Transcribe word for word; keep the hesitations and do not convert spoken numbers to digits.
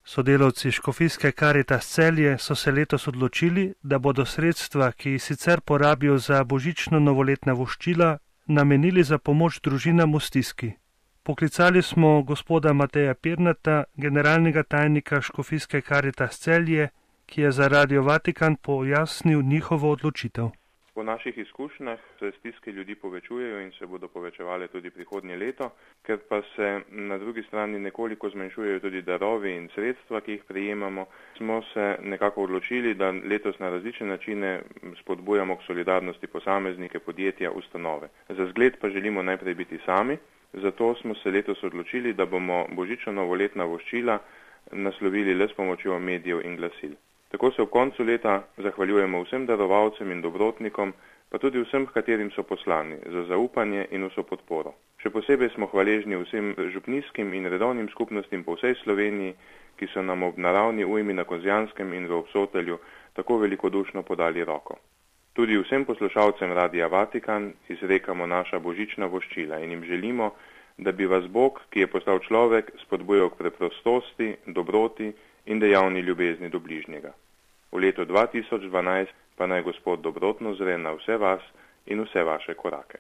Sodelavci Škofijske Karitas Celje so se letos odločili, da bodo sredstva, ki jih sicer porabijo za božično-novoletna voščila, namenili za pomoč družinam v stiski. Poklicali smo gospoda Mateja Pirnata, generalnega tajnika Škofijske Karitas Celje, ki je za Radio Vatikan pojasnil njihovo odločitev. Po naših izkušnjah se stiske ljudi povečujejo in se bodo povečevale tudi prihodnje leto, ker pa se na drugi strani nekoliko zmanjšujejo tudi darovi in sredstva, ki jih prejemamo, smo se nekako odločili, da letos na različne načine spodbujamo k solidarnosti posameznike, podjetja, ustanove. Za zgled pa želimo najprej biti sami, zato smo se letos odločili, da bomo božično-novoletna voščila naslovili le s pomočjo medijev in glasil. Tako se ob koncu leta zahvaljujemo vsem darovalcem in dobrotnikom, pa tudi vsem, katerim so poslani, za zaupanje in vso podporo. Še posebej smo hvaležni vsem župnijskim in redovnim skupnostim po vsej Sloveniji, ki so nam ob naravni ujmi na Kozjanskem in v Obsotelju tako velikodušno podali roko. Tudi vsem poslušalcem Radia Vatikan izrekamo naša božična voščila in jim želimo, da bi vas Bog, ki je postal človek, spodbujal k preprostosti, dobroti in dejavni ljubezni do bližnjega. V letu dva tisoč dvanajst pa naj Gospod dobrotno zre na vse vas in vse vaše korake.